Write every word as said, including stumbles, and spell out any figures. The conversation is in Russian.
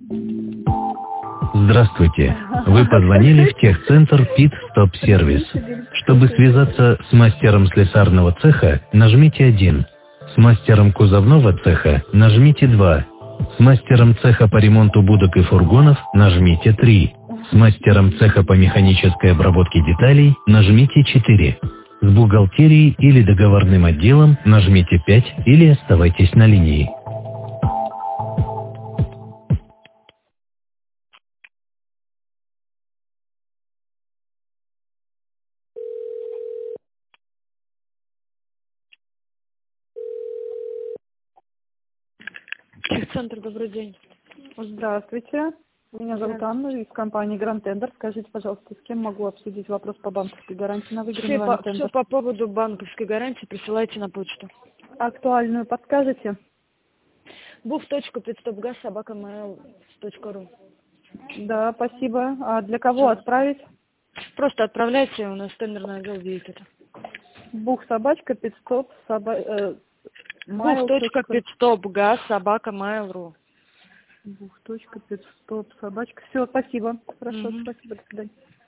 Здравствуйте. Вы позвонили в техцентр Pit Stop Service. Чтобы связаться с мастером слесарного цеха, нажмите один. С мастером кузовного цеха нажмите два. С мастером цеха по ремонту будок и фургонов нажмите три. С мастером цеха по механической обработке деталей нажмите четыре. С бухгалтерией или договорным отделом нажмите пять или оставайтесь на линии. Центр, добрый день. Здравствуйте. Меня зовут Анна из компании Grand Tender. Скажите, пожалуйста, с кем могу обсудить вопрос по банковской гарантии на выигранный Все вами по, тендер? все по поводу банковской гарантии присылайте на почту. Актуальную подскажете? бух точка питстопгаз собака mail точка ру. Да, спасибо. А для кого отправить? Просто отправляйте, у нас тендерный отдел видит это. Бух собачка питстоп соба... э, бух точка питстопгаз собака mail точка ру. Бух точка питстоп собачка. Все, спасибо. Хорошо, Угу. спасибо. До свидания.